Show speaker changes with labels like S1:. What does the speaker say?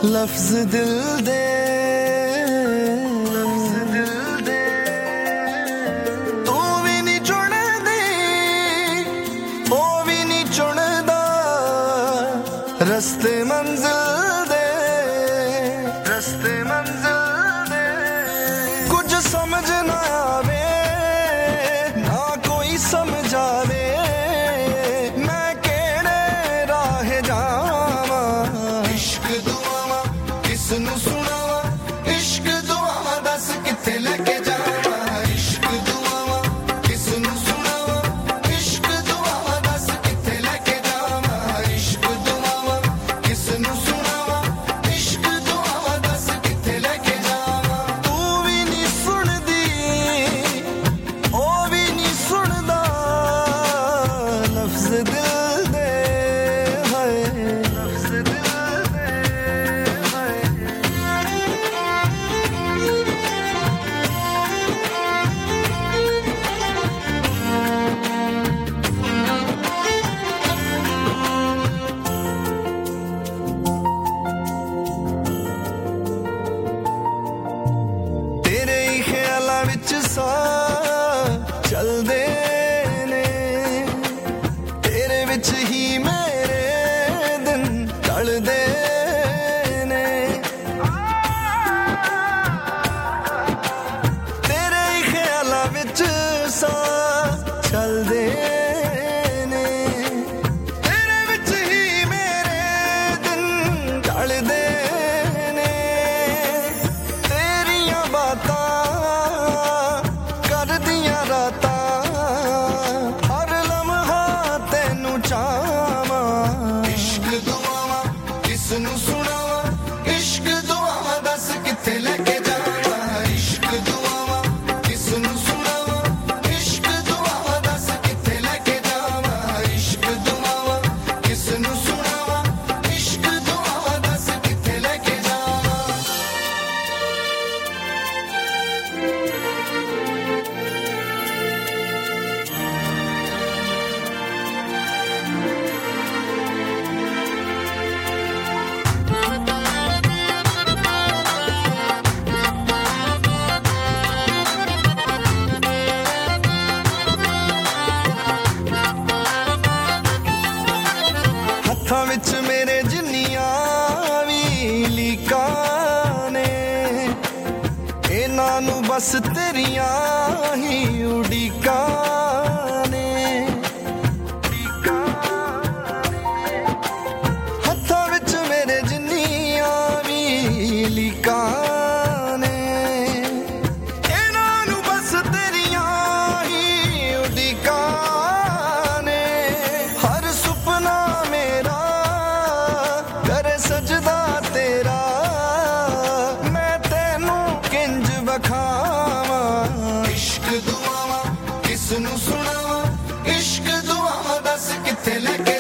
S1: लफ्ज दिल दे तू भी नहीं चुनदी ओ भी नहीं चुनदा रस्ते मंजिल दे कुछ समझ ना आवे ना कोई समझावे मैं केड़े राह जावा इश्क दुआवा किसनू सुनावा इश्क दुआवा दस किथे लेके जावा इश्क दुआवा किसनू सुनावा इश्क दुआवा दस किथे लेके जावा इश्क दुआवा किसनू सुनावा इश्क दुआवा दस किथे लेके जावा तू भी नहीं सुनदी ओ भी नहीं सुनदा लफ्ज दिल दे हाय लफ्ज दिल दे हाय तेरे ही ख्यालां विच सा चलदे ने तेरे विच ही मेरे दिन ढलदे ने तेरे ही ख्यालां विच सा चलदे ने तेरे विच ही मेरे दिन ढलदे ने तेरियां बातां करदियां रातां हर लम्हा तैनू चाहवां इश्क दुआवां किसनू सुनावां इश्क दुआवां दस किथे लेके जावां इश्क दुआवां किसनू सुनावां इश्क दुआवां दस किथे लेके जावां इश्क दुआवां किसनू सुनावां इश्क दुआवां दस किथे लेके जावां हत्थां विच मेरे जिन्नियां भी लीकां ने इन्हां नू बस तेरियां ही उड़ीकां ने हत्थां विच मेरे जिन्नियां भी लीकां ने इन्हां नू बस तेरियां ही उड़ीकां ने हर सुपना मेरा करे सजदा तेरा मैं तैनू किंज बखावां इश्क दुआवां किसनू सुनावां इश्क दुआवां दस किथे लेके